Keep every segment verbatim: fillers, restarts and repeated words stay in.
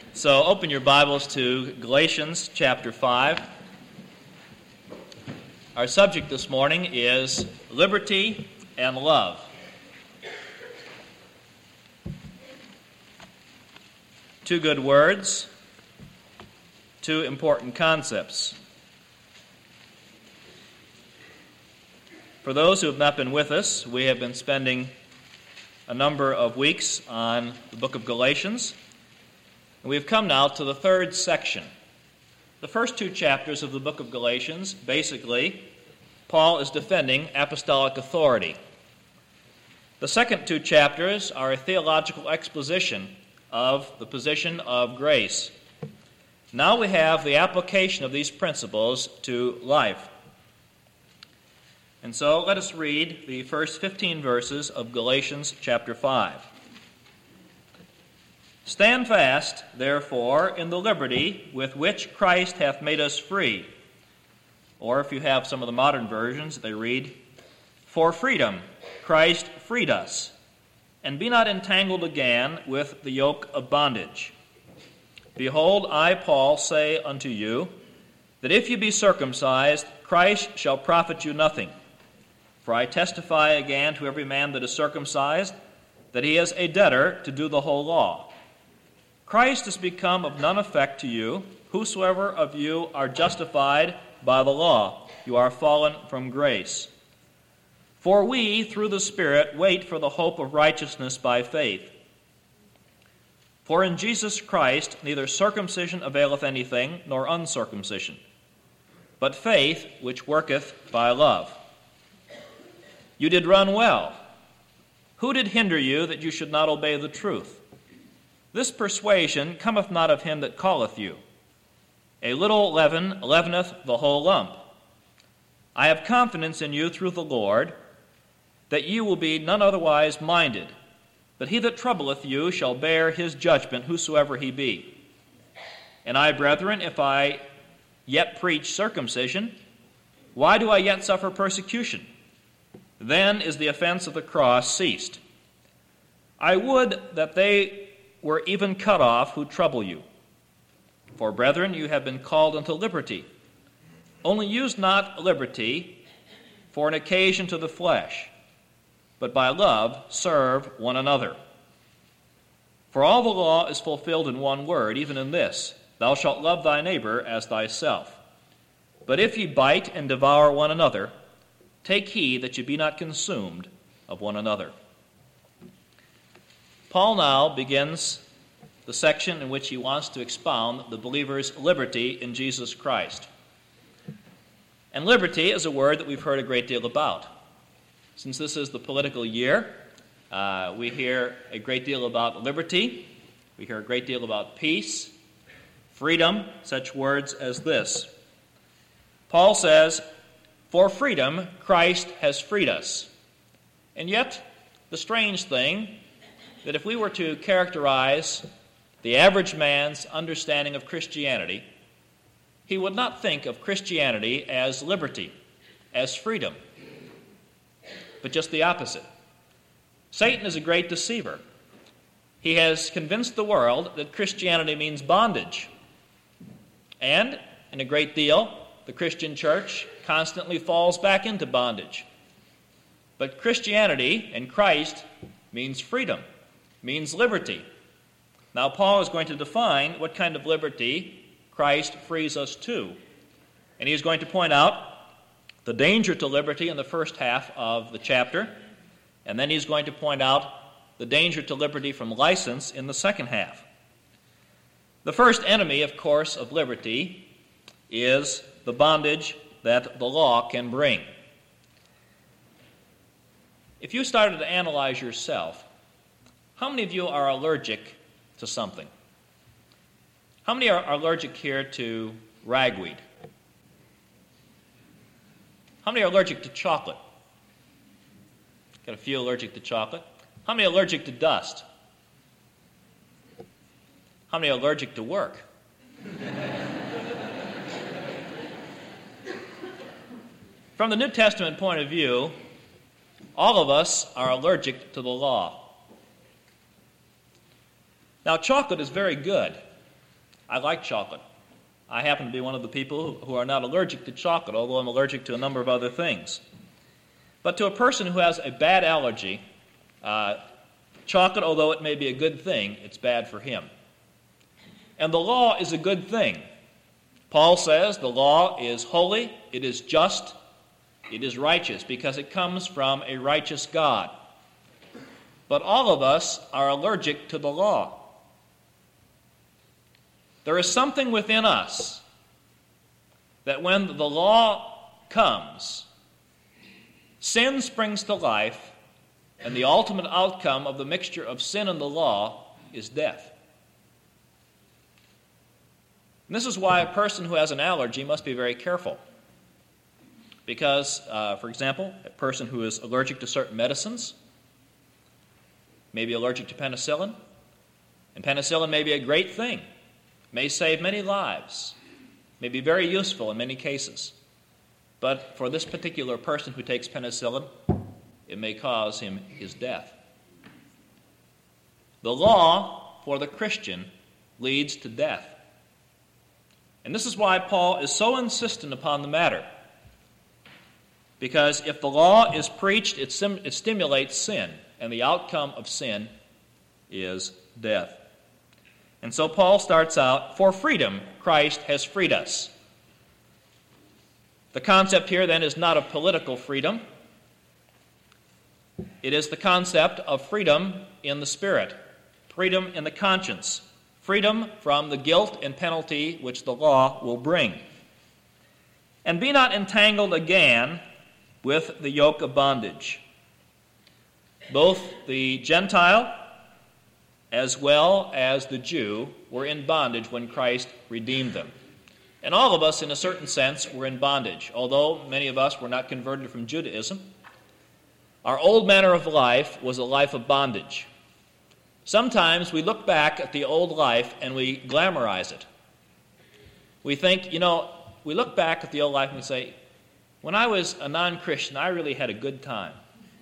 So open your Bibles to Galatians chapter five. Our subject this morning is liberty and love. Two good words, two important concepts. For those who have not been with us, we have been spending a number of weeks on the book of Galatians. And we have come now to the third section. The first two chapters of the book of Galatians, basically, Paul is defending apostolic authority. The second two chapters are a theological exposition of the position of grace. Now we have the application of these principles to life. And so let us read the first fifteen verses of Galatians chapter five. Stand fast, therefore, in the liberty with which Christ hath made us free. Or if you have some of the modern versions, they read, For freedom Christ freed us, and be not entangled again with the yoke of bondage. Behold, I, Paul, say unto you, that if you be circumcised, Christ shall profit you nothing. For I testify again to every man that is circumcised, that he is a debtor to do the whole law. Christ is become of none effect to you. Whosoever of you are justified by the law, you are fallen from grace. For we, through the Spirit, wait for the hope of righteousness by faith. For in Jesus Christ neither circumcision availeth anything, nor uncircumcision, but faith which worketh by love. You did run well. Who did hinder you that you should not obey the truth? This persuasion cometh not of him that calleth you. A little leaven leaveneth the whole lump. I have confidence in you through the Lord, that you will be none otherwise minded, but he that troubleth you shall bear his judgment, whosoever he be. And I, brethren, if I yet preach circumcision, why do I yet suffer persecution? Then is the offense of the cross ceased. I would that they were even cut off who trouble you. For, brethren, you have been called unto liberty. Only use not liberty for an occasion to the flesh, but by love serve one another. For all the law is fulfilled in one word, even in this, Thou shalt love thy neighbor as thyself. But if ye bite and devour one another, take heed that ye be not consumed of one another. Paul now begins the section in which he wants to expound the believer's liberty in Jesus Christ. And liberty is a word that we've heard a great deal about. Since this is the political year, uh, we hear a great deal about liberty. We hear a great deal about peace, freedom, such words as this. Paul says, For freedom Christ has freed us. And yet, the strange thing, that if we were to characterize the average man's understanding of Christianity, he would not think of Christianity as liberty, as freedom, but just the opposite. Satan is a great deceiver. He has convinced the world that Christianity means bondage. And, in a great deal, the Christian church constantly falls back into bondage. But Christianity and Christ means freedom, means liberty. Now, Paul is going to define what kind of liberty Christ frees us to. And he's going to point out the danger to liberty in the first half of the chapter, and then he's going to point out the danger to liberty from license in the second half. The first enemy, of course, of liberty is the bondage that the law can bring. If you started to analyze yourself, how many of you are allergic to something? How many are allergic here to ragweed? How many are allergic to chocolate? Got a few allergic to chocolate. How many are allergic to dust? How many are allergic to work? From the New Testament point of view, all of us are allergic to the law. Now, chocolate is very good. I like chocolate. I happen to be one of the people who are not allergic to chocolate, although I'm allergic to a number of other things. But to a person who has a bad allergy, uh, chocolate, although it may be a good thing, it's bad for him. And the law is a good thing. Paul says the law is holy, it is just, it is righteous, because it comes from a righteous God. But all of us are allergic to the law. There is something within us that when the law comes, sin springs to life, and the ultimate outcome of the mixture of sin and the law is death. And this is why a person who has an allergy must be very careful. Because, uh, for example, a person who is allergic to certain medicines may be allergic to penicillin, and penicillin may be a great thing, may save many lives, may be very useful in many cases. But for this particular person who takes penicillin, it may cause him his death. The law for the Christian leads to death. And this is why Paul is so insistent upon the matter. Because if the law is preached, it, sim- it stimulates sin, and the outcome of sin is death. And so Paul starts out, for freedom Christ has freed us. The concept here then is not of political freedom. It is the concept of freedom in the spirit, freedom in the conscience, freedom from the guilt and penalty which the law will bring. And be not entangled again with the yoke of bondage. Both the Gentile as well as the Jew were in bondage when Christ redeemed them. And all of us, in a certain sense, were in bondage. Although many of us were not converted from Judaism, our old manner of life was a life of bondage. Sometimes we look back at the old life and we glamorize it. We think, you know, we look back at the old life and we say, when I was a non-Christian, I really had a good time.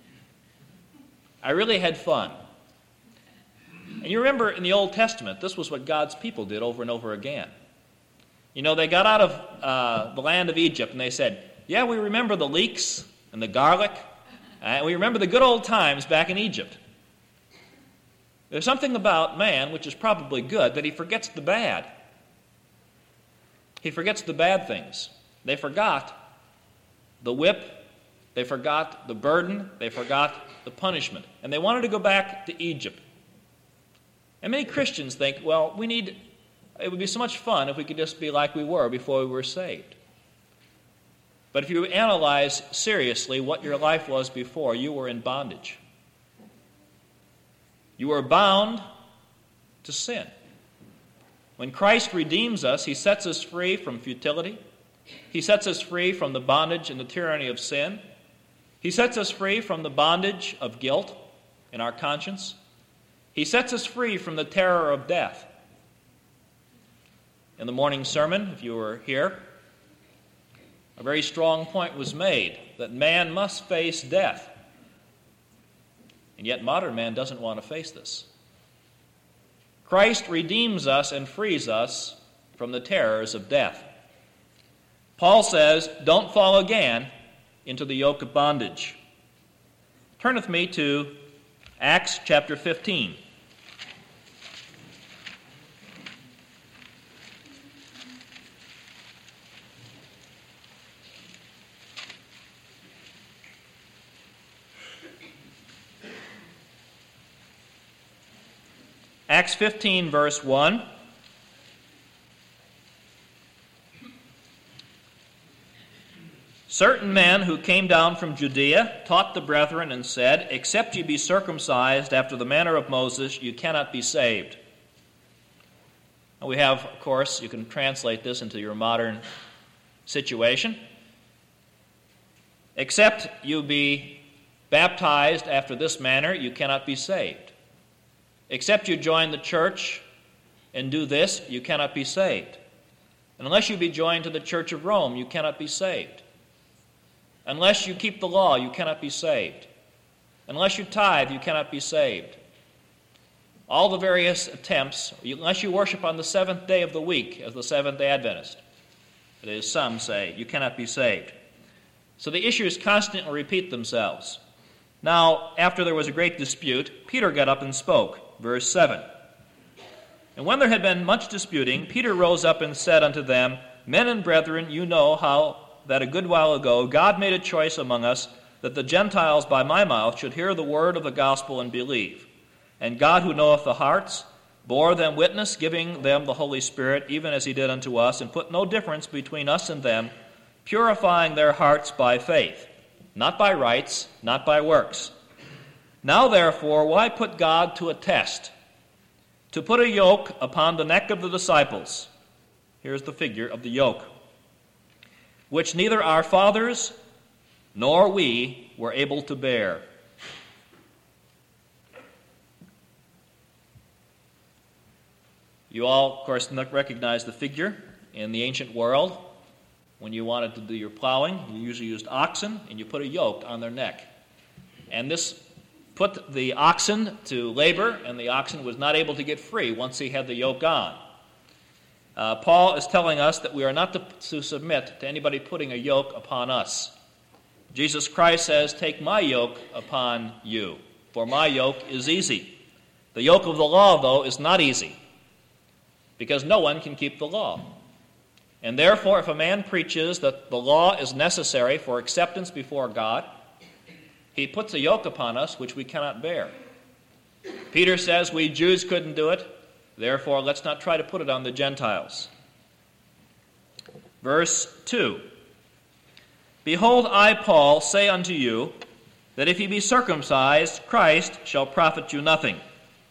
I really had fun. And you remember in the Old Testament, this was what God's people did over and over again. You know, they got out of uh, the land of Egypt and they said, yeah, we remember the leeks and the garlic, and we remember the good old times back in Egypt. There's something about man, which is probably good, that he forgets the bad. He forgets the bad things. They forgot the whip, they forgot the burden, they forgot the punishment, and they wanted to go back to Egypt. And many Christians think, well, we need, it would be so much fun if we could just be like we were before we were saved. But if you analyze seriously what your life was before, you were in bondage. You were bound to sin. When Christ redeems us, he sets us free from futility. He sets us free from the bondage and the tyranny of sin. He sets us free from the bondage of guilt in our conscience. He sets us free from the terror of death. In the morning sermon, if you were here, a very strong point was made that man must face death. And yet modern man doesn't want to face this. Christ redeems us and frees us from the terrors of death. Paul says, don't fall again into the yoke of bondage. Turn with me to Acts chapter fifteen. Acts fifteen, verse one. Certain men who came down from Judea taught the brethren and said, except you be circumcised after the manner of Moses, you cannot be saved. And we have, of course, you can translate this into your modern situation. Except you be baptized after this manner, you cannot be saved. Except you join the church and do this, you cannot be saved. And unless you be joined to the Church of Rome, you cannot be saved. Unless you keep the law, you cannot be saved. Unless you tithe, you cannot be saved. all the various attempts, unless you worship on the seventh day of the week as the Seventh-day Adventist, that is, some say, you cannot be saved. So the issues constantly repeat themselves. Now, after there was a great dispute, Peter got up and spoke. Verse seven. And when there had been much disputing, Peter rose up and said unto them, Men and brethren, you know how that a good while ago God made a choice among us that the Gentiles by my mouth should hear the word of the gospel and believe. And God, who knoweth the hearts, bore them witness, giving them the Holy Spirit, even as he did unto us, and put no difference between us and them, purifying their hearts by faith, not by rites, not by works. Now therefore, why put God to a test? To put a yoke upon the neck of the disciples. Here's the figure of the yoke, which neither our fathers nor we were able to bear. You all, of course, recognize the figure. In the ancient world, when you wanted to do your plowing, you usually used oxen, and you put a yoke on their neck. And this put the oxen to labor, and the oxen was not able to get free once he had the yoke on. Uh, Paul is telling us that we are not to, to submit to anybody putting a yoke upon us. Jesus Christ says, Take my yoke upon you, for my yoke is easy. The yoke of the law, though, is not easy, because no one can keep the law. And therefore, if a man preaches that the law is necessary for acceptance before God, he puts a yoke upon us which we cannot bear. Peter says we Jews couldn't do it, therefore let's not try to put it on the Gentiles. Verse two. Behold, I, Paul, say unto you, that if ye be circumcised, Christ shall profit you nothing.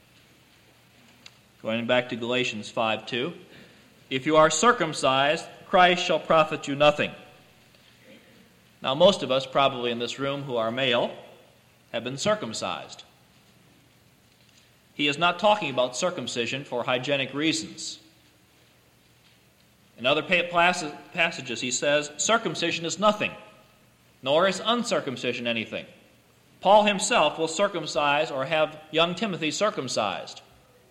Going back to Galatians five two. If you are circumcised, Christ shall profit you nothing. Now, most of us probably in this room who are male have been circumcised. He is not talking about circumcision for hygienic reasons. In other passages, he says, circumcision is nothing, nor is uncircumcision anything. Paul himself will circumcise or have young Timothy circumcised.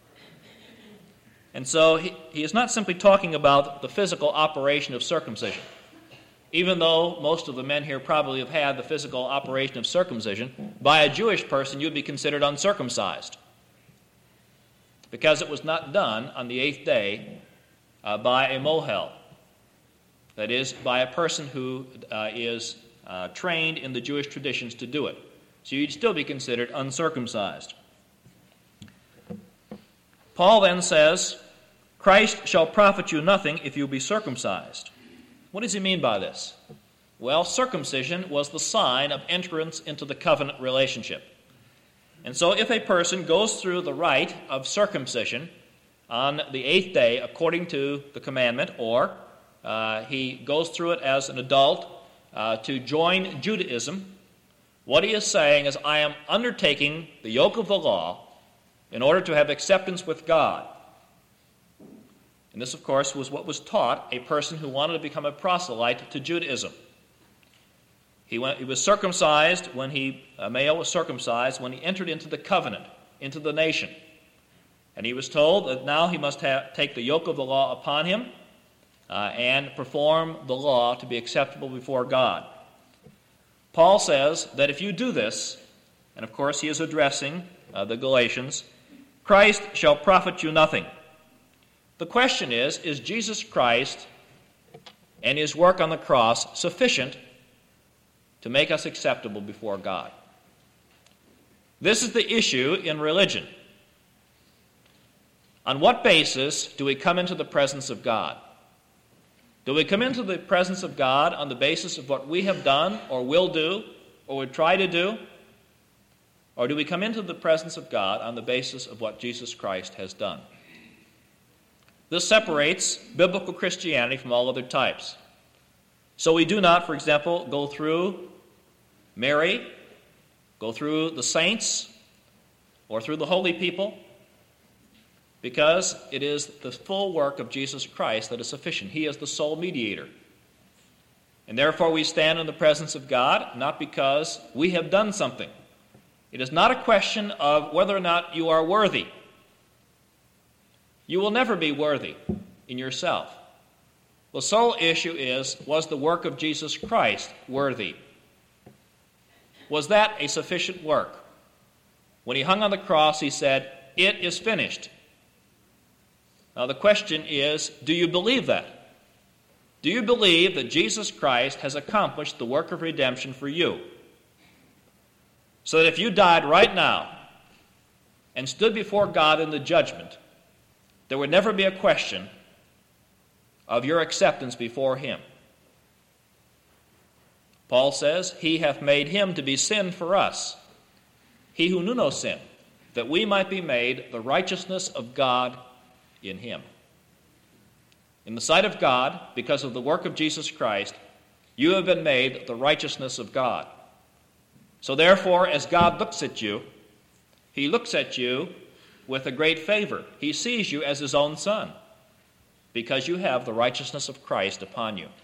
And so he, he is not simply talking about the physical operation of circumcision. Even though most of the men here probably have had the physical operation of circumcision, by a Jewish person you'd be considered uncircumcised, because it was not done on the eighth day uh, by a mohel, that is, by a person who uh, is uh, trained in the Jewish traditions to do it. So you'd still be considered uncircumcised. Paul then says, Christ shall profit you nothing if you be circumcised. What does he mean by this? Well, circumcision was the sign of entrance into the covenant relationship. And so if a person goes through the rite of circumcision on the eighth day according to the commandment, or uh, he goes through it as an adult uh, to join Judaism, what he is saying is, I am undertaking the yoke of the law in order to have acceptance with God. And this, of course, was what was taught a person who wanted to become a proselyte to Judaism. He, went, he was circumcised when he, a male was circumcised when he entered into the covenant, into the nation. And he was told that now he must have, take the yoke of the law upon him uh, and perform the law to be acceptable before God. Paul says that if you do this, and of course he is addressing uh, the Galatians, Christ shall profit you nothing. The question is, is Jesus Christ and his work on the cross sufficient to make us acceptable before God? This is the issue in religion. On what basis do we come into the presence of God? Do we come into the presence of God on the basis of what we have done or will do or would try to do? Or do we come into the presence of God on the basis of what Jesus Christ has done? This separates biblical Christianity from all other types. So we do not, for example, go through Mary, go through the saints, or through the holy people, because it is the full work of Jesus Christ that is sufficient. He is the sole mediator. And therefore we stand in the presence of God, not because we have done something. It is not a question of whether or not you are worthy. You will never be worthy in yourself. The sole issue is, was the work of Jesus Christ worthy? Was that a sufficient work? When he hung on the cross, he said, "It is finished." Now the question is, do you believe that? Do you believe that Jesus Christ has accomplished the work of redemption for you? So that if you died right now and stood before God in the judgment, there would never be a question of your acceptance before him. Paul says, "He hath made him to be sin for us, he who knew no sin, that we might be made the righteousness of God in him." In the sight of God, because of the work of Jesus Christ, you have been made the righteousness of God. So therefore, as God looks at you, he looks at you with a great favor. He sees you as his own son, because you have the righteousness of Christ upon you.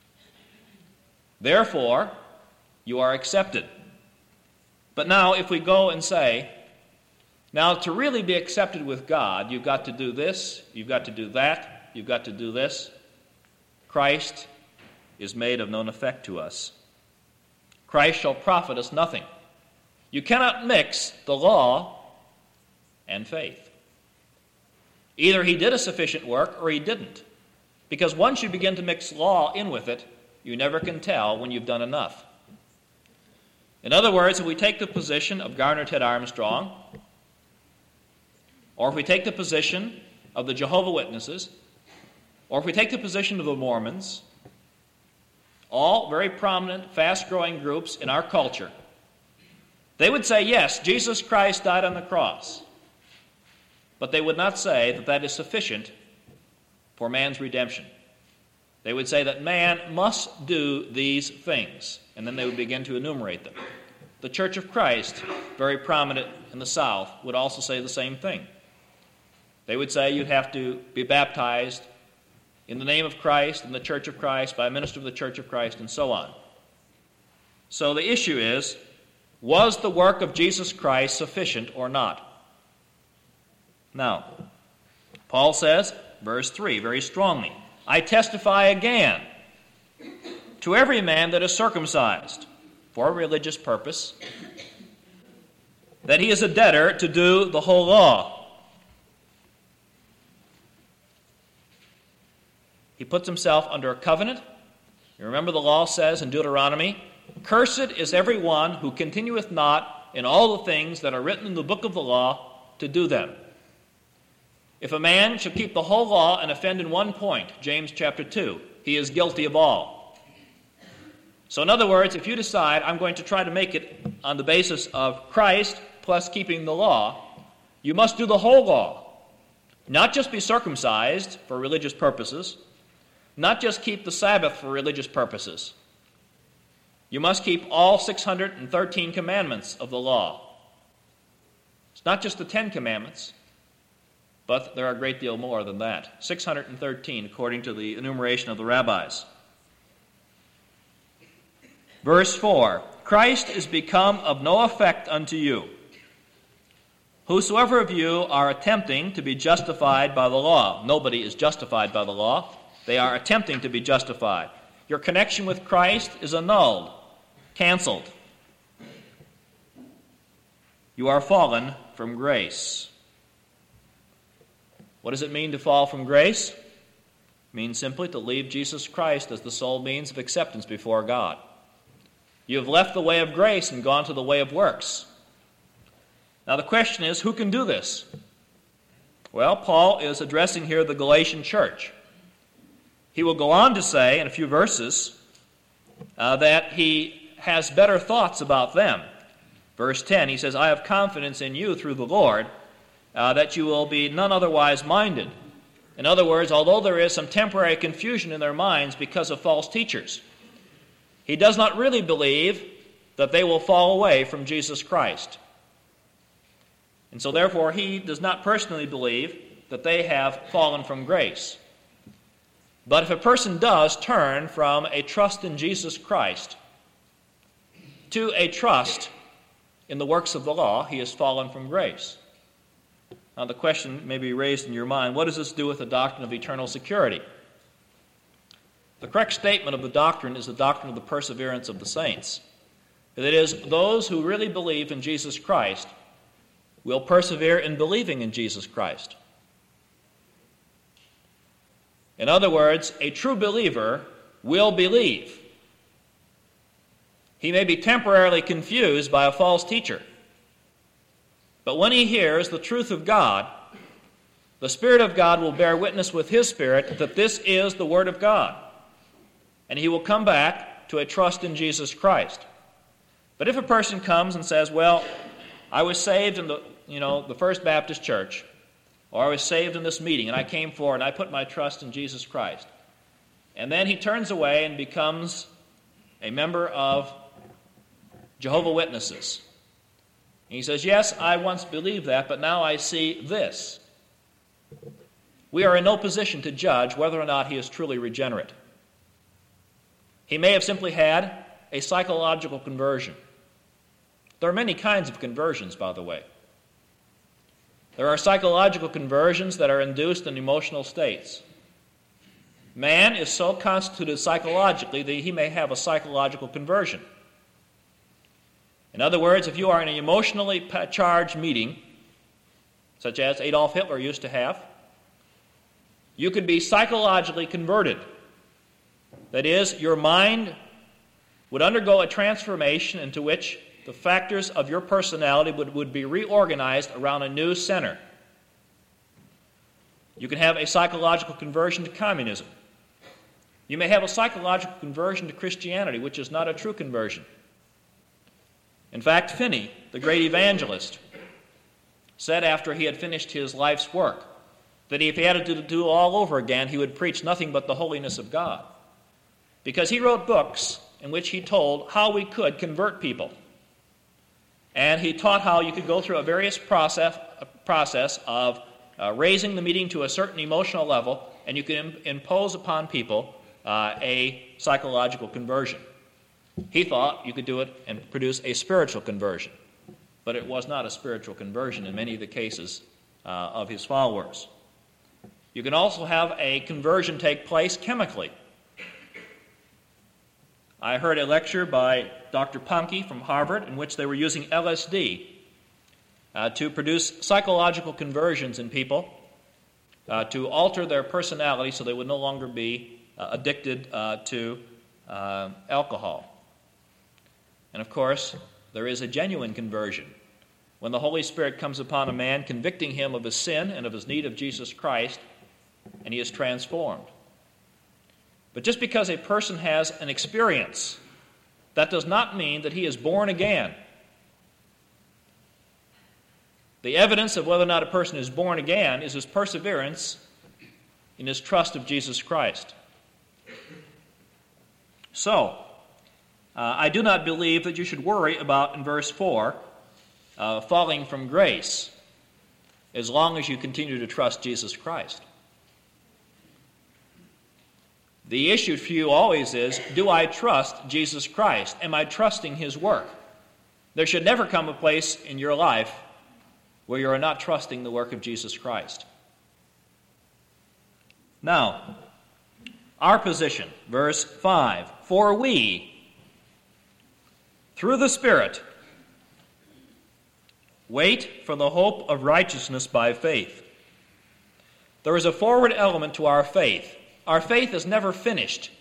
Therefore, you are accepted. But now, if we go and say, now to really be accepted with God, you've got to do this, you've got to do that, you've got to do this, Christ is made of none effect to us. Christ shall profit us nothing. You cannot mix the law and faith. Either he did a sufficient work or he didn't. Because once you begin to mix law in with it, you never can tell when you've done enough. In other words, if we take the position of Garner Ted Armstrong, or if we take the position of the Jehovah's Witnesses, or if we take the position of the Mormons, all very prominent, fast-growing groups in our culture, they would say, yes, Jesus Christ died on the cross. But they would not say that that is sufficient for man's redemption. They would say that man must do these things, and then they would begin to enumerate them. The Church of Christ, very prominent in the South, would also say the same thing. They would say you'd have to be baptized in the name of Christ, in the Church of Christ, by a minister of the Church of Christ, and so on. So the issue is, was the work of Jesus Christ sufficient or not? Now, Paul says, verse three, very strongly, "I testify again to every man that is circumcised for a religious purpose, that he is a debtor to do the whole law." He puts himself under a covenant. You remember the law says in Deuteronomy, "Cursed is every one who continueth not in all the things that are written in the book of the law to do them." If a man shall keep the whole law and offend in one point, James chapter two, he is guilty of all. So in other words, if you decide, I'm going to try to make it on the basis of Christ plus keeping the law, you must do the whole law. Not just be circumcised for religious purposes, not just keep the Sabbath for religious purposes. You must keep all six hundred thirteen commandments of the law. It's not just the Ten Commandments, but there are a great deal more than that. six hundred thirteen, according to the enumeration of the rabbis. Verse four, "Christ is become of no effect unto you. Whosoever of you are attempting to be justified by the law." Nobody is justified by the law. They are attempting to be justified. Your connection with Christ is annulled, canceled. You are fallen from grace. What does it mean to fall from grace? It means simply to leave Jesus Christ as the sole means of acceptance before God. You have left the way of grace and gone to the way of works. Now the question is, who can do this? Well, Paul is addressing here the Galatian church. He will go on to say in a few verses uh, that he has better thoughts about them. Verse ten, he says, "I have confidence in you through the Lord, uh, that you will be none otherwise minded." In other words, although there is some temporary confusion in their minds because of false teachers, he does not really believe that they will fall away from Jesus Christ. And so therefore, he does not personally believe that they have fallen from grace. But if a person does turn from a trust in Jesus Christ to a trust in the works of the law, he has fallen from grace. Now the question may be raised in your mind, what does this do with the doctrine of eternal security? The correct statement of the doctrine is the doctrine of the perseverance of the saints. That is, those who really believe in Jesus Christ will persevere in believing in Jesus Christ. In other words, a true believer will believe. He may be temporarily confused by a false teacher, but when he hears the truth of God, the Spirit of God will bear witness with his spirit that this is the Word of God, and he will come back to a trust in Jesus Christ. But if a person comes and says, well, I was saved in the, you know, the First Baptist Church, or I was saved in this meeting, and I came forward and I put my trust in Jesus Christ, and then he turns away and becomes a member of Jehovah's Witnesses. And he says, yes, I once believed that, but now I see this. We are in no position to judge whether or not he is truly regenerate. He may have simply had a psychological conversion. There are many kinds of conversions, by the way. There are psychological conversions that are induced in emotional states. Man is so constituted psychologically that he may have a psychological conversion. In other words, if you are in an emotionally charged meeting, such as Adolf Hitler used to have, you could be psychologically converted. That is, your mind would undergo a transformation into which the factors of your personality would, would be reorganized around a new center. You can have a psychological conversion to communism. You may have a psychological conversion to Christianity, which is not a true conversion. In fact, Finney, the great evangelist, said after he had finished his life's work that if he had to do it all over again, he would preach nothing but the holiness of God. Because he wrote books in which he told how we could convert people. And he taught how you could go through a various process, a process of uh, raising the meeting to a certain emotional level, and you could im- impose upon people uh, a psychological conversion. He thought you could do it and produce a spiritual conversion, but it was not a spiritual conversion in many of the cases uh, of his followers. You can also have a conversion take place chemically. I heard a lecture by Doctor Punke from Harvard in which they were using L S D uh, to produce psychological conversions in people uh, to alter their personality so they would no longer be uh, addicted uh, to uh, alcohol. And of course, there is a genuine conversion when the Holy Spirit comes upon a man, convicting him of his sin and of his need of Jesus Christ, and he is transformed. But just because a person has an experience, that does not mean that he is born again. The evidence of whether or not a person is born again is his perseverance in his trust of Jesus Christ. So, uh, I do not believe that you should worry about, in verse four, uh, falling from grace, as long as you continue to trust Jesus Christ. The issue for you always is, do I trust Jesus Christ? Am I trusting his work? There should never come a place in your life where you are not trusting the work of Jesus Christ. Now, our position, verse five, for we, through the Spirit, wait for the hope of righteousness by faith. There is a forward element to our faith. Our faith is never finished.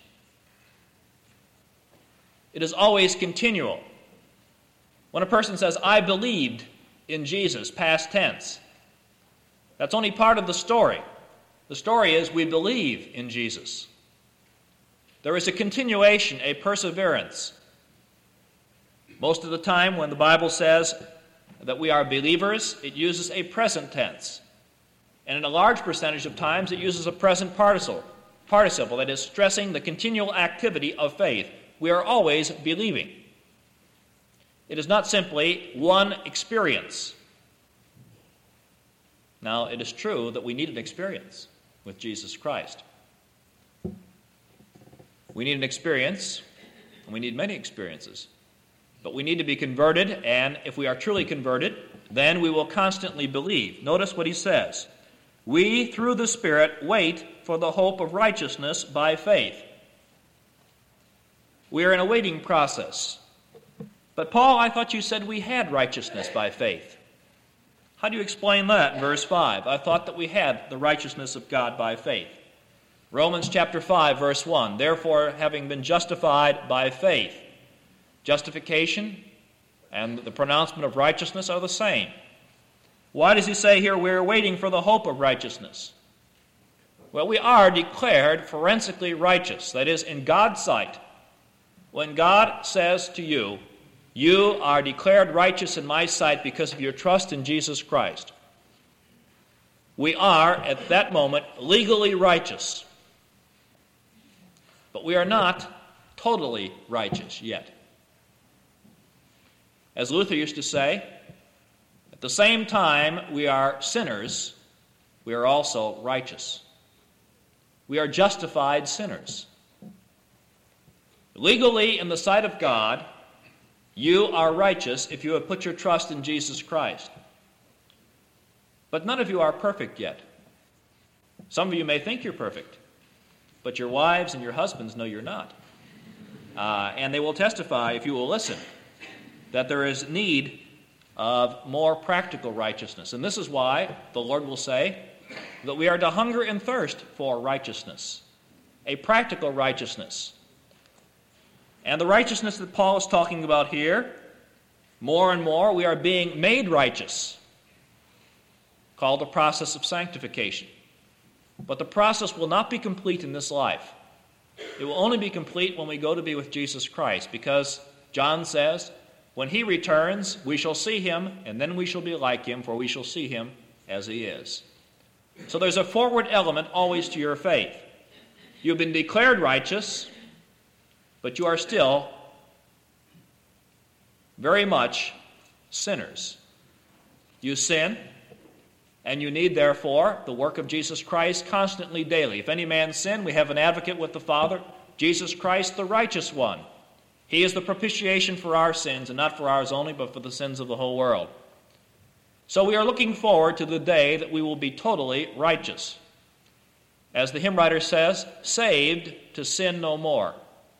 It is always continual. When a person says, I believed in Jesus, past tense, that's only part of the story. The story is we believe in Jesus. There is a continuation, a perseverance. Most of the time when the Bible says that we are believers, it uses a present tense. And in a large percentage of times, it uses a present participle. Participle, that is, stressing the continual activity of faith. We are always believing. It is not simply one experience. Now, it is true that we need an experience with Jesus Christ. We need an experience, and we need many experiences. But we need to be converted, and if we are truly converted, then we will constantly believe. Notice what he says. We, through the Spirit, wait for the hope of righteousness by faith. We are in a waiting process. But Paul, I thought you said we had righteousness by faith. How do you explain that in verse five? I thought that we had the righteousness of God by faith. Romans chapter five, verse one. Therefore, having been justified by faith. Justification and the pronouncement of righteousness are the same. Why does he say here we're waiting for the hope of righteousness? Well, we are declared forensically righteous. That is, in God's sight. When God says to you, you are declared righteous in my sight because of your trust in Jesus Christ. We are, at that moment, legally righteous. But we are not totally righteous yet. As Luther used to say, at the same time we are sinners, we are also righteous. We are justified sinners. Legally, in the sight of God, you are righteous if you have put your trust in Jesus Christ. But none of you are perfect yet. Some of you may think you're perfect, but your wives and your husbands know you're not. Uh, and they will testify, if you will listen, that there is need of more practical righteousness. And this is why the Lord will say that we are to hunger and thirst for righteousness, a practical righteousness. And the righteousness that Paul is talking about here, more and more we are being made righteous, called the process of sanctification. But the process will not be complete in this life. It will only be complete when we go to be with Jesus Christ, because John says, when he returns, we shall see him, and then we shall be like him, for we shall see him as he is. So there's a forward element always to your faith. You've been declared righteous, but you are still very much sinners. You sin, and you need, therefore, the work of Jesus Christ constantly, daily. If any man sin, we have an advocate with the Father, Jesus Christ, the righteous one. He is the propitiation for our sins, and not for ours only, but for the sins of the whole world. So we are looking forward to the day that we will be totally righteous. As the hymn writer says, saved to sin no more.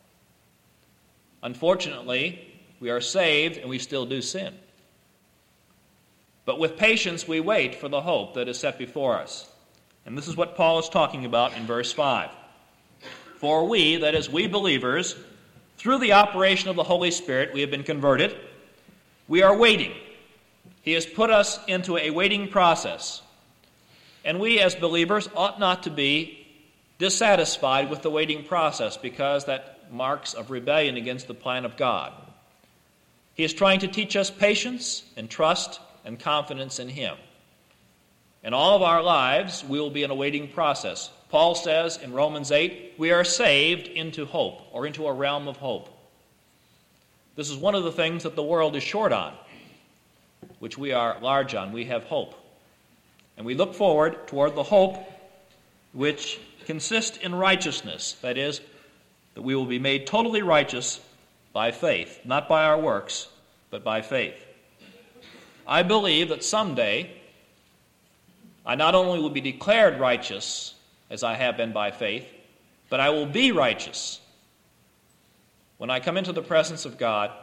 Unfortunately, we are saved and we still do sin. But with patience we wait for the hope that is set before us. And this is what Paul is talking about in verse five. For we, that is, we believers, through the operation of the Holy Spirit, we have been converted. We are waiting. He has put us into a waiting process. And we, as believers, ought not to be dissatisfied with the waiting process, because that marks of rebellion against the plan of God. He is trying to teach us patience and trust and confidence in him. In all of our lives, we will be in a waiting process. Paul says in Romans eight, we are saved into hope, or into a realm of hope. This is one of the things that the world is short on, which we are large on. We have hope. And we look forward toward the hope which consists in righteousness. That is, that we will be made totally righteous by faith, not by our works, but by faith. I believe that someday I not only will be declared righteous, as I have been by faith, but I will be righteous. When I come into the presence of God,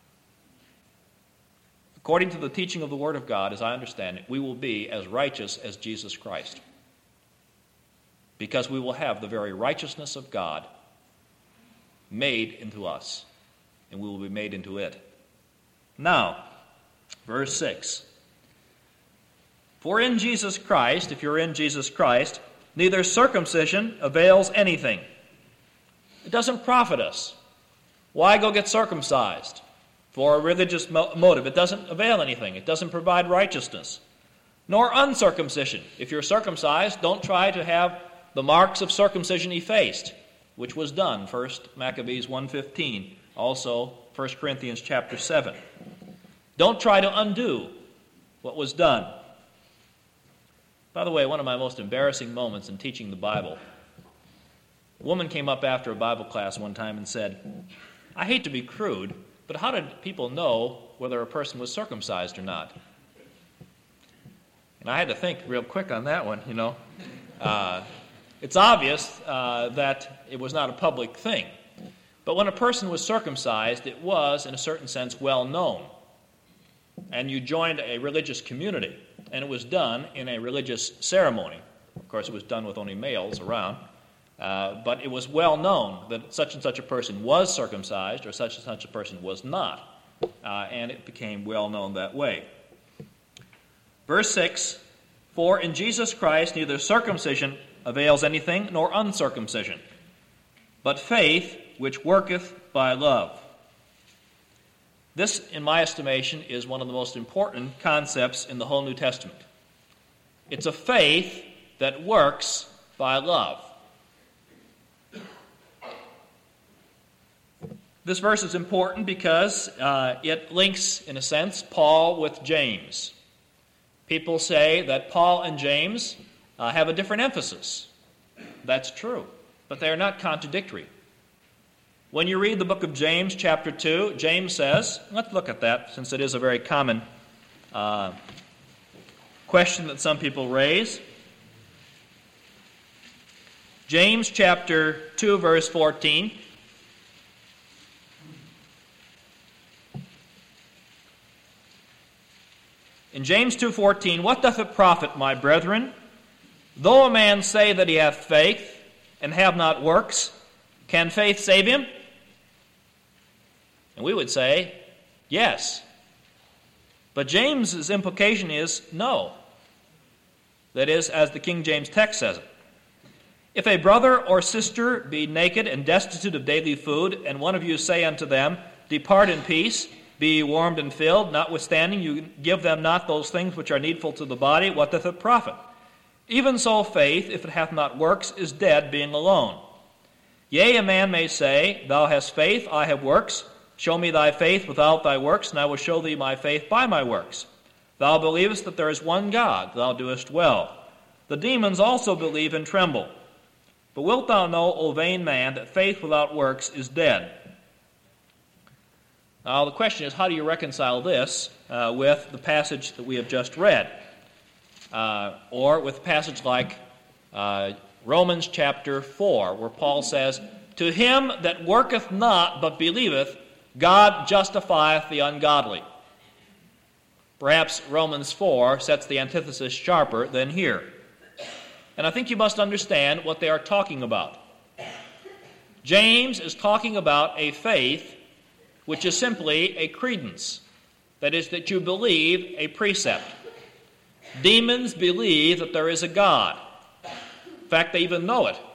according to the teaching of the Word of God, as I understand it, we will be as righteous as Jesus Christ, because we will have the very righteousness of God made into us, and we will be made into it. Now, verse six. For in Jesus Christ, if you're in Jesus Christ, neither circumcision avails anything. It doesn't profit us. Why go get circumcised? For a religious mo- motive. It doesn't avail anything. It doesn't provide righteousness. Nor uncircumcision. If you're circumcised, don't try to have the marks of circumcision effaced, which was done, First Maccabees one fifteen, also First Corinthians chapter seven. Don't try to undo what was done. By the way, one of my most embarrassing moments in teaching the Bible, a woman came up after a Bible class one time and said, I hate to be crude, but how did people know whether a person was circumcised or not? And I had to think real quick on that one, you know. Uh, it's obvious uh, that it was not a public thing. But when a person was circumcised, it was, in a certain sense, well known. And you joined a religious community, and it was done in a religious ceremony. Of course, it was done with only males around. Uh, but it was well known that such and such a person was circumcised or such and such a person was not. Uh, and it became well known that way. Verse six, for in Jesus Christ neither circumcision avails anything nor uncircumcision, but faith which worketh by love. This, in my estimation, is one of the most important concepts in the whole New Testament. It's a faith that works by love. This verse is important because uh, it links, in a sense, Paul with James. People say that Paul and James uh, have a different emphasis. That's true, but they are not contradictory. When you read the book of James, chapter two, James says, let's look at that since it is a very common uh, question that some people raise. James chapter two, verse fourteen. In James two fourteen, what doth it profit, my brethren, though a man say that he hath faith, and have not works, can faith save him? And we would say, yes. But James's implication is no. That is, as the King James text says it. If a brother or sister be naked and destitute of daily food, and one of you say unto them, depart in peace, be ye warmed and filled, notwithstanding you give them not those things which are needful to the body, what doth it profit? Even so faith, if it hath not works, is dead, being alone. Yea, a man may say, thou hast faith, I have works. Show me thy faith without thy works, and I will show thee my faith by my works. Thou believest that there is one God, thou doest well. The demons also believe and tremble. But wilt thou know, O vain man, that faith without works is dead? Now, the question is, how do you reconcile this uh, with the passage that we have just read? Uh, or with a passage like uh, Romans chapter four, where Paul says, to him that worketh not but believeth, God justifieth the ungodly. Perhaps Romans four sets the antithesis sharper than here. And I think you must understand what they are talking about. James is talking about a faith which is simply a credence. That is, that you believe a precept. Demons believe that there is a God. In fact, they even know it.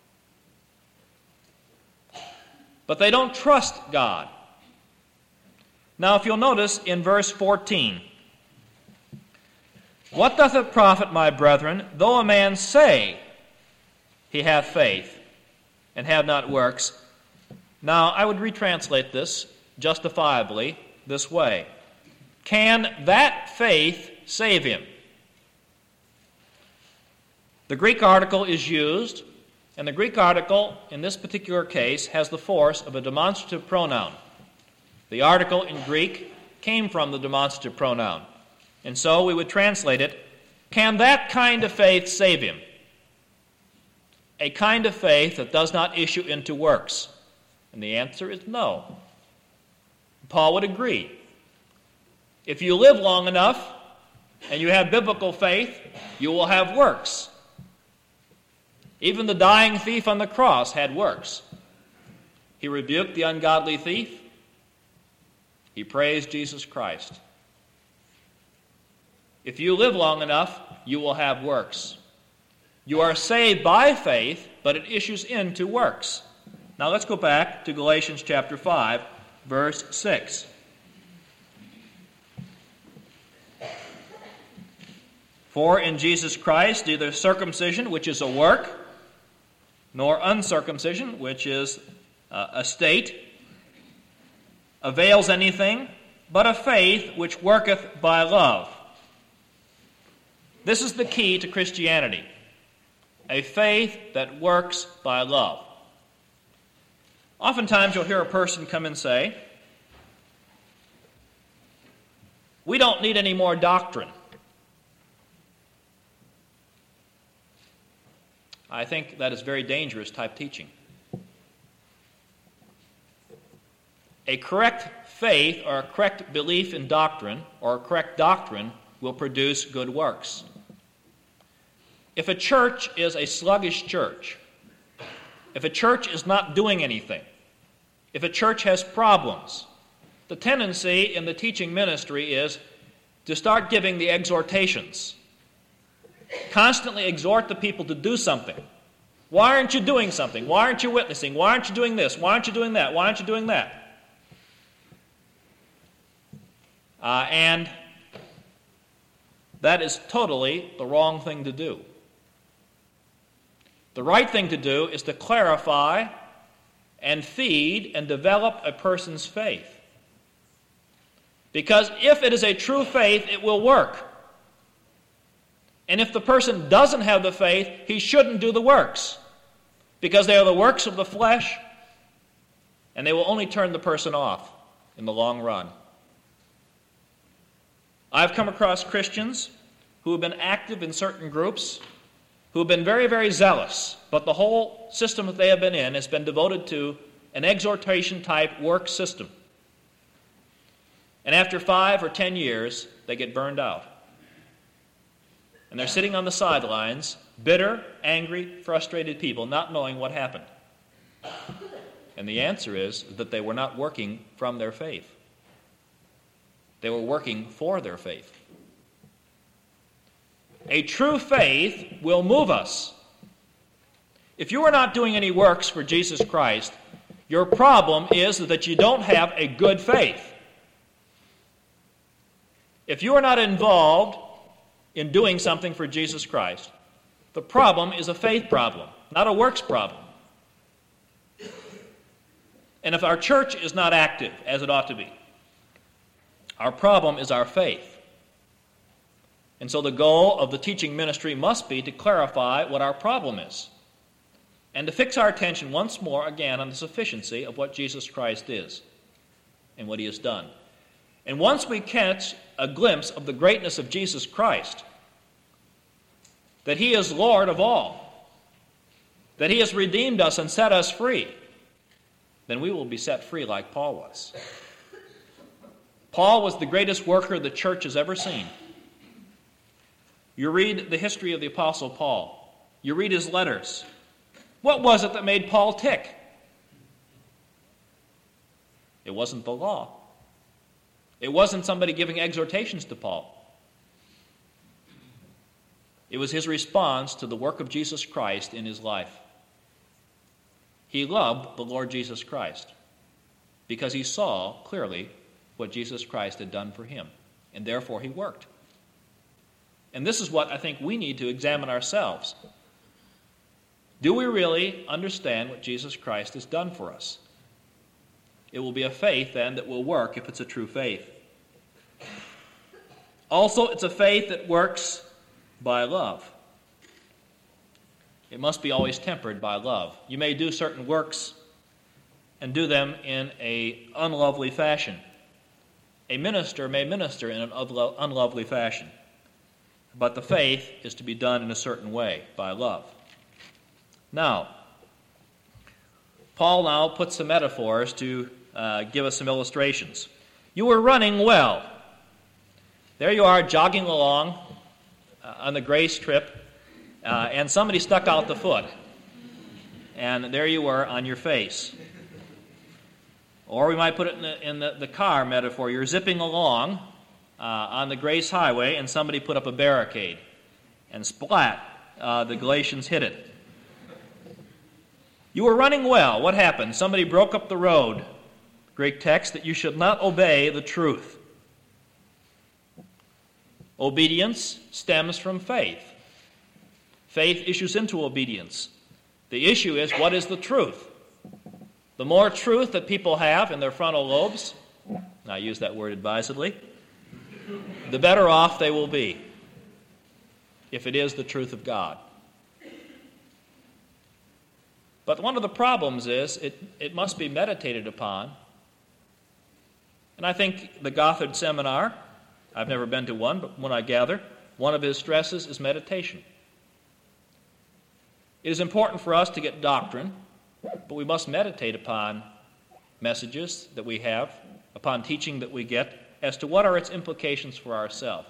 But they don't trust God. Now, if you'll notice in verse fourteen, what doth it profit, my brethren, though a man say he hath faith and have not works? Now, I would retranslate this justifiably this way. Can that faith save him? The Greek article is used, and the Greek article in this particular case has the force of a demonstrative pronoun. The article in Greek came from the demonstrative pronoun. And so we would translate it, can that kind of faith save him? A kind of faith that does not issue into works. And the answer is no. Paul would agree. If you live long enough and you have biblical faith, you will have works. Even the dying thief on the cross had works. He rebuked the ungodly thief. He praised Jesus Christ. If you live long enough, you will have works. You are saved by faith, but it issues into works. Now let's go back to Galatians chapter five, verse six. For in Jesus Christ neither circumcision, which is a work, nor uncircumcision, which is uh, a state, avails anything, but a faith which worketh by love. This is the key to Christianity, a faith that works by love. Oftentimes you'll hear a person come and say, we don't need any more doctrine. I think that is very dangerous type teaching. A correct faith or a correct belief in doctrine or a correct doctrine will produce good works. If a church is a sluggish church, if a church is not doing anything, if a church has problems, the tendency in the teaching ministry is to start giving the exhortations. Constantly exhort the people to do something. Why aren't you doing something? Why aren't you witnessing? Why aren't you doing this? Why aren't you doing that? Why aren't you doing that? Uh, and that is totally the wrong thing to do. The right thing to do is to clarify and feed and develop a person's faith. Because if it is a true faith, it will work. And if the person doesn't have the faith, he shouldn't do the works. Because they are the works of the flesh, and they will only turn the person off in the long run. I've come across Christians who have been active in certain groups, who have been very, very zealous, but the whole system that they have been in has been devoted to an exhortation-type work system. And after five or ten years, they get burned out. And they're sitting on the sidelines, bitter, angry, frustrated people, not knowing what happened. And the answer is that they were not working from their faith. They were working for their faith. A true faith will move us. If you are not doing any works for Jesus Christ, your problem is that you don't have a good faith. If you are not involved in doing something for Jesus Christ, the problem is a faith problem, not a works problem. And if our church is not active as it ought to be, our problem is our faith. And so the goal of the teaching ministry must be to clarify what our problem is and to fix our attention once more again on the sufficiency of what Jesus Christ is and what he has done. And once we catch a glimpse of the greatness of Jesus Christ, that he is Lord of all, that he has redeemed us and set us free, then we will be set free like Paul was. Paul was the greatest worker the church has ever seen. You read the history of the Apostle Paul. You read his letters. What was it that made Paul tick? It wasn't the law. It wasn't somebody giving exhortations to Paul. It was his response to the work of Jesus Christ in his life. He loved the Lord Jesus Christ because he saw clearly what Jesus Christ had done for him, and therefore he worked. And this is what I think we need to examine ourselves. Do we really understand what Jesus Christ has done for us? It will be a faith, then, that will work if it's a true faith. Also, it's a faith that works by love. It must be always tempered by love. You may do certain works and do them in an unlovely fashion. A minister may minister in an unlovely fashion. But the faith is to be done in a certain way, by love. Now, Paul now puts some metaphors to uh, give us some illustrations. You were running well. There you are jogging along uh, on the grace trip, uh, and somebody stuck out the foot. And there you were on your face. Or we might put it in the, in the, the car metaphor. You're zipping along uh, on the Grace Highway, and somebody put up a barricade. And splat, uh, the Galatians hit it. You were running well. What happened? Somebody broke up the road. Greek text, that you should not obey the truth. Obedience stems from faith. Faith issues into obedience. The issue is, what is the truth? The more truth that people have in their frontal lobes, and I use that word advisedly, the better off they will be, if it is the truth of God. But one of the problems is it, it must be meditated upon. And I think the Gothard Seminar, I've never been to one, but when I gather, one of his stresses is meditation. It is important for us to get doctrine, but we must meditate upon messages that we have, upon teaching that we get, as to what are its implications for ourselves.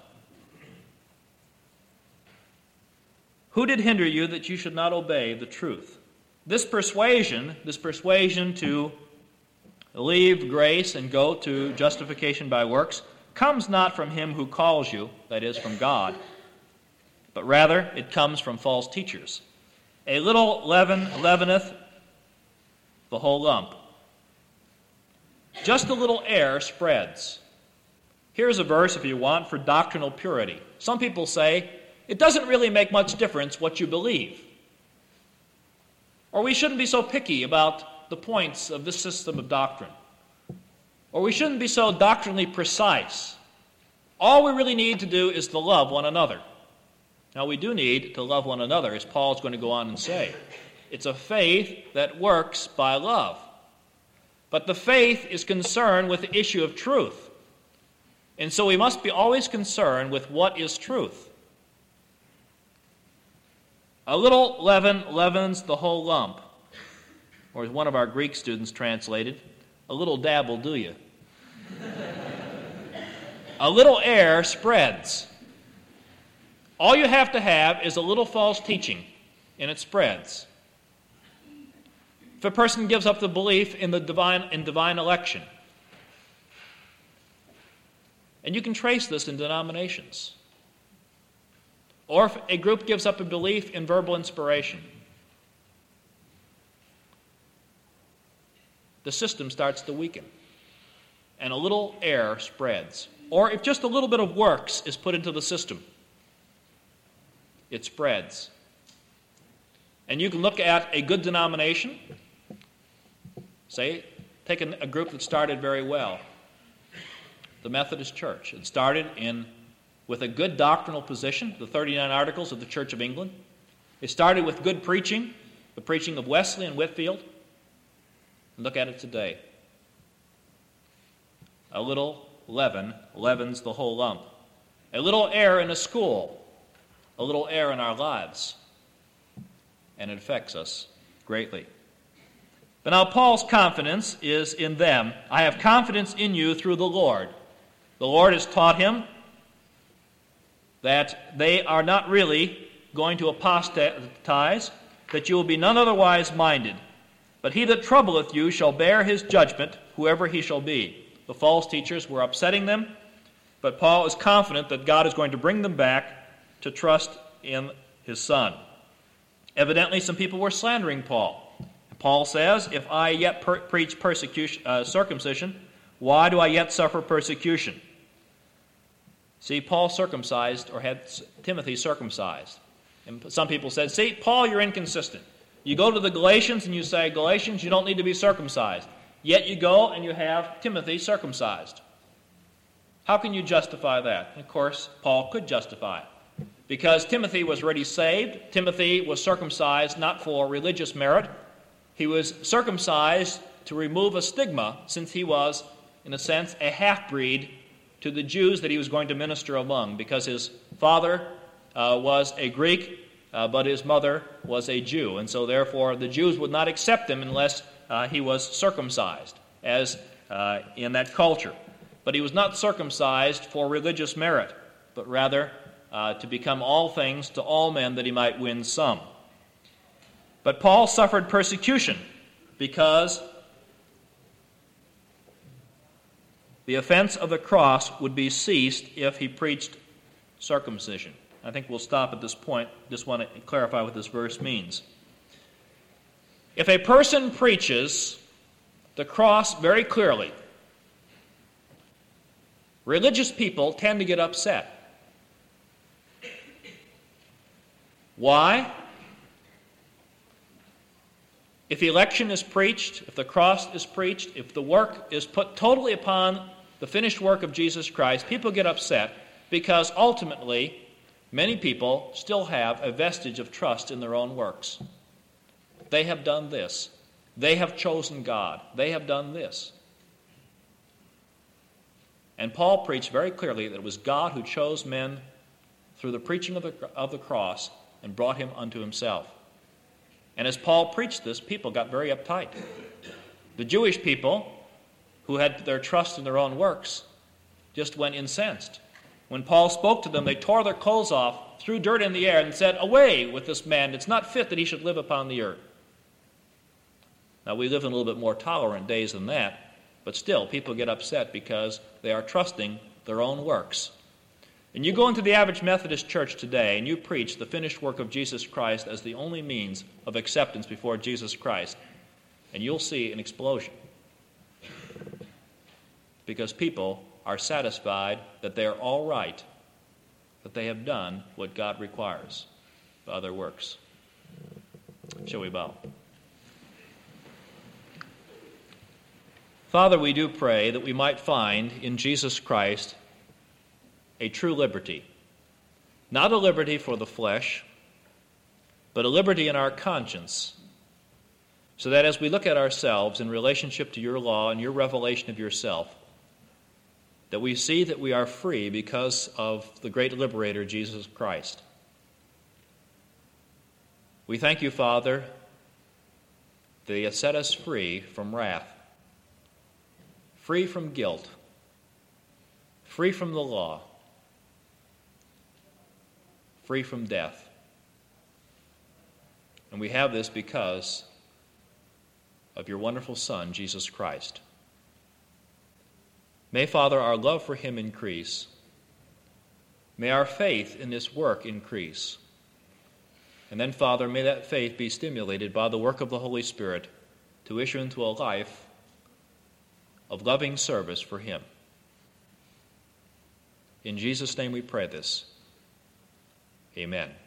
Who did hinder you that you should not obey the truth? This persuasion, this persuasion to leave grace and go to justification by works, comes not from him who calls you, that is, from God, but rather it comes from false teachers. A little leaven leaveneth the whole lump. Just a little air spreads. Here's a verse, if you want, for doctrinal purity. Some people say, it doesn't really make much difference what you believe. Or we shouldn't be so picky about the points of this system of doctrine. Or we shouldn't be so doctrinally precise. All we really need to do is to love one another. Now, we do need to love one another, as Paul's going to go on and say. It's a faith that works by love. But the faith is concerned with the issue of truth. And so we must be always concerned with what is truth. A little leaven leavens the whole lump. Or as one of our Greek students translated, a little dab will do you. A little air spreads. All you have to have is a little false teaching, and it spreads. If a person gives up the belief in the divine in divine election, and you can trace this in denominations, or if a group gives up a belief in verbal inspiration, the system starts to weaken, and a little air spreads. Or if just a little bit of works is put into the system, it spreads. And you can look at a good denomination, say, take a, a group that started very well, the Methodist Church. It started in with a good doctrinal position, the thirty-nine Articles of the Church of England. It started with good preaching, the preaching of Wesley and Whitefield. And look at it today. A little leaven leavens the whole lump. A little error in a school, a little error in our lives, and it affects us greatly. But now Paul's confidence is in them. I have confidence in you through the Lord. The Lord has taught him that they are not really going to apostatize, that you will be none otherwise minded. But he that troubleth you shall bear his judgment, whoever he shall be. The false teachers were upsetting them, but Paul is confident that God is going to bring them back to trust in his Son. Evidently, some people were slandering Paul. Paul says, if I yet per- preach persecution, uh, circumcision, why do I yet suffer persecution? See, Paul circumcised, or had Timothy circumcised. And some people said, see, Paul, you're inconsistent. You go to the Galatians and you say, Galatians, you don't need to be circumcised. Yet you go and you have Timothy circumcised. How can you justify that? And of course, Paul could justify it. Because Timothy was already saved. Timothy was circumcised not for religious merit. He was circumcised to remove a stigma, since he was, in a sense, a half-breed to the Jews that he was going to minister among, because his father uh, was a Greek, uh, but his mother was a Jew. And so therefore the Jews would not accept him unless uh, he was circumcised, as uh, in that culture. But he was not circumcised for religious merit, but rather uh, to become all things to all men, that he might win some. But Paul suffered persecution because the offense of the cross would be ceased if he preached circumcision. I think we'll stop at this point. Just want to clarify what this verse means. If a person preaches the cross very clearly, religious people tend to get upset. Why? If election is preached, if the cross is preached, if the work is put totally upon the finished work of Jesus Christ, people get upset because ultimately many people still have a vestige of trust in their own works. They have done this. They have chosen God. They have done this. And Paul preached very clearly that it was God who chose men through the preaching of the, of the cross and brought him unto himself. And as Paul preached this, people got very uptight. The Jewish people, who had their trust in their own works, just went incensed. When Paul spoke to them, they tore their clothes off, threw dirt in the air, and said, "Away with this man. It's not fit that he should live upon the earth." Now, we live in a little bit more tolerant days than that, but still, people get upset because they are trusting their own works. And you go into the average Methodist church today, and you preach the finished work of Jesus Christ as the only means of acceptance before Jesus Christ, and you'll see an explosion. Because people are satisfied that they are all right, that they have done what God requires for other works. Shall we bow? Father, we do pray that we might find in Jesus Christ a true liberty. Not a liberty for the flesh, but a liberty in our conscience, so that as we look at ourselves in relationship to your law and your revelation of yourself, that we see that we are free because of the great liberator, Jesus Christ. We thank you, Father, that he has set us free from wrath, free from guilt, free from the law, free from death. And we have this because of your wonderful Son, Jesus Christ. May, Father, our love for him increase. May our faith in this work increase. And then, Father, may that faith be stimulated by the work of the Holy Spirit to issue into a life of loving service for him. In Jesus' name we pray this. Amen.